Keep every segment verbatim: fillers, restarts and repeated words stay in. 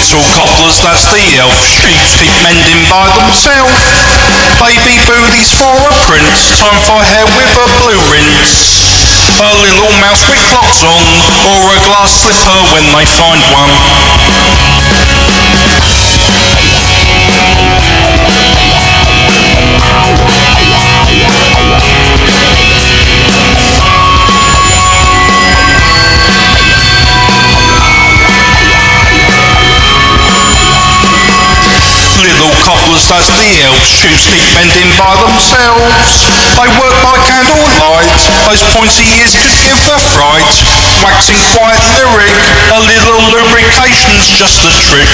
Little cobblers, that's the elf. Sheeps keep mending by themselves. Baby booties for a prince. Time for hair with a blue rinse. A little mouse with clocks on, or a glass slipper when they find one. Little cobblers, that's the elves. Shoes keep mending by themselves. They work by candlelight. Those pointy ears could give a fright. Waxing quite lyric. A little lubrication's just a trick.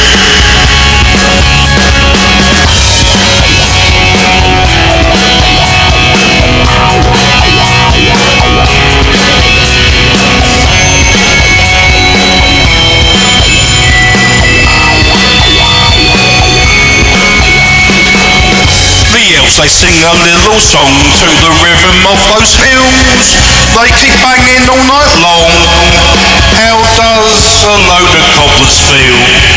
They sing a little song to the rhythm of those hills. They keep banging all night long. How does a load of cobblers feel?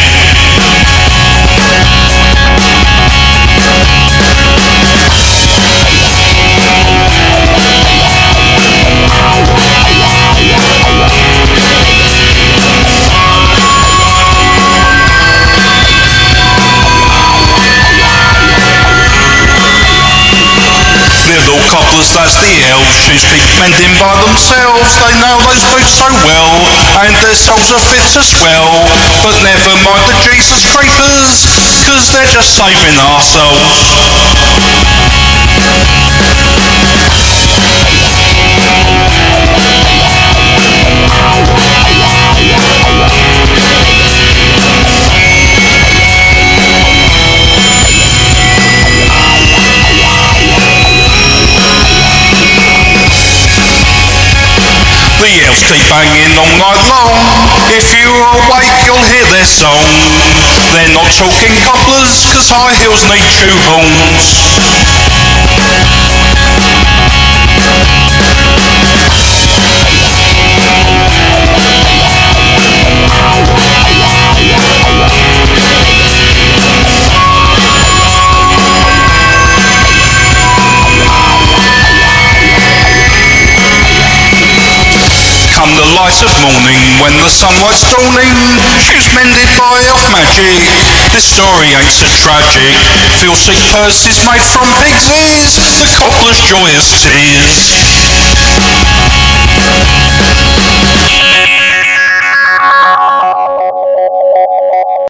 Little cobblers, that's the elves. Shoes keep mending by themselves. They nail those boots so well, and their soles are fit to swell. But never mind the Jesus creepers, cause they're just saving ourselves. The elves keep banging all night long. If you're awake, you'll hear their song. They're not talking cobblers, cause high heels need shoe horns. Come the light of morning, when the sunlight's dawning, shoes mended by elf magic. This story ain't so tragic. Feel sick purses made from pig's ears, the cobbler's joyous tears.